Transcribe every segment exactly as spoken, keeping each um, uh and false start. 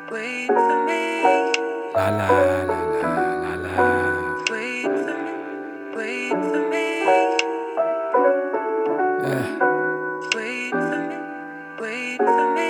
Wait for me. La la la la la la. Wait for me. Wait for me. Yeah. Wait for me. Wait for me.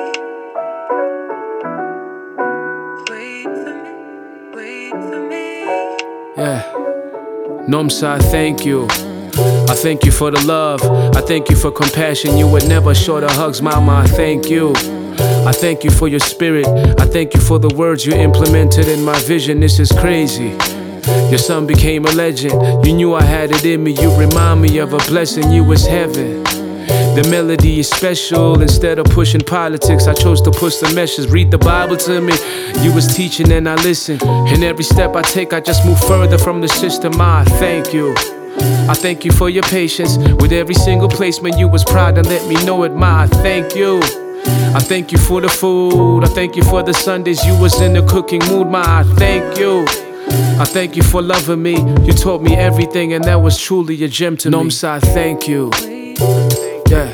Wait for me. Wait for me. Yeah. Nomsa, thank you. I thank you for the love. I thank you for compassion. You were never short of hugs, mama. I thank you. I thank you for your spirit. I thank you for the words you implemented in my vision. This is crazy. Your son became a legend. You knew I had it in me. You remind me of a blessing. You was heaven. The melody is special. Instead of pushing politics, I chose to push the message. Read the Bible to me. You was teaching and I listened. And every step I take, I just move further from the system. I thank you. I thank you for your patience. With every single placement, you was proud and let me know it. Ma, I thank you. I thank you for the food. I thank you for the Sundays you was in the cooking mood. Ma, I thank you. I thank you for loving me. You taught me everything and that was truly a gem to me. Nomsa, I thank you. Yeah.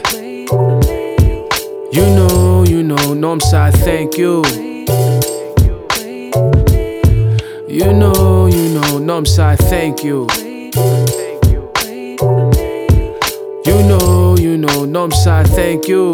You know, you know, Nomsa, I thank you. You know, you know, Nomsa, I thank you. You know, you know, Nomsa, I thank you.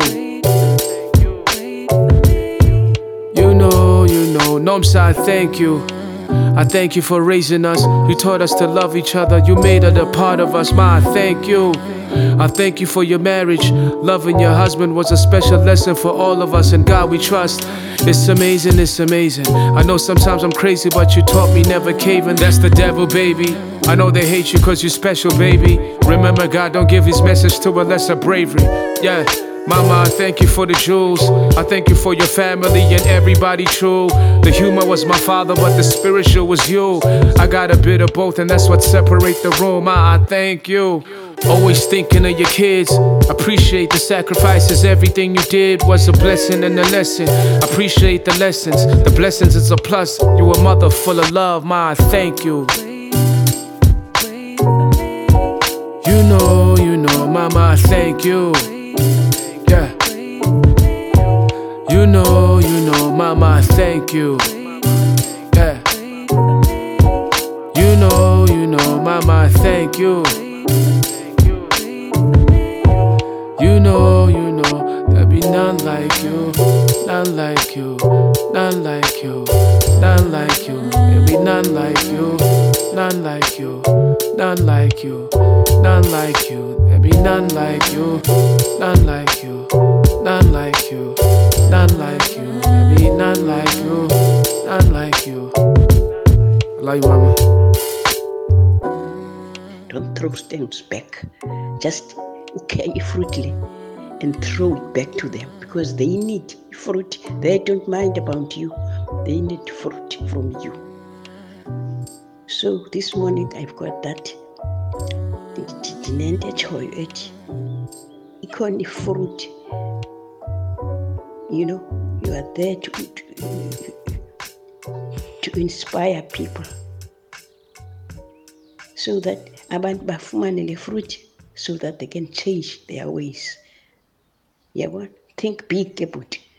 You know, you know, Nomsa, I thank you. I thank you for raising us. You taught us to love each other. You made it a part of us, ma, I thank you. I thank you for your marriage. Loving your husband was a special lesson for all of us, and God we trust. It's amazing, it's amazing. I know sometimes I'm crazy, but you taught me never caving. That's the devil, baby. I know they hate you cause you're special, baby. Remember, God don't give his message to a lesser bravery. Yeah. Mama, I thank you for the jewels. I thank you for your family and everybody true. The humor was my father, but the spiritual was you. I got a bit of both, and that's what separates the room. I, I thank you. Always thinking of your kids. Appreciate the sacrifices. Everything you did was a blessing and a lesson. Appreciate the lessons. The blessings is a plus. You a mother full of love. Ma, I thank you. You know, you know, mama, I thank you. Yeah. You know, you know, mama, I thank you. Yeah. You know, you know, mama, I thank you. You know, you know, there'll be none like you, none like you, none like you, none like you. There'll be none like you, none like you, none like you, none like you. There'll be none like you, none like you, none like you, none like you. There'll be none like you, none like you. I love you, mama. Don't throw stones back. Just carry fruitly and throw it back to them, because they need fruit. They don't mind about you. They need fruit from you. So this morning I've got that. Ikoni fruit. You know, you are there to, to, to inspire people, so that abantu bafumane le fruit, so that they can change their ways. Yeah, what? Think big about it.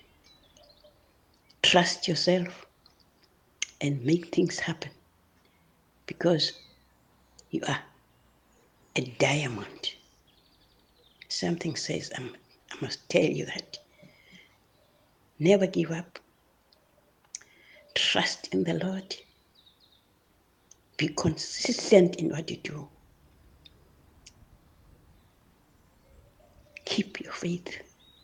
Trust yourself and make things happen, because you are a diamond. Something says, I'm, I must tell you that. Never give up. Trust in the Lord. Be consistent in what you do. Keep your faith.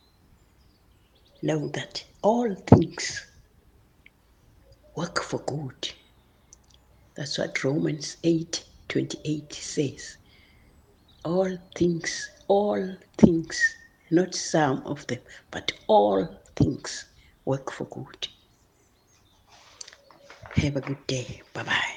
Know that all things work for good. That's what Romans eight twenty-eight says. All things, all things, not some of them, but all things work for good. Have a good day. Bye-bye.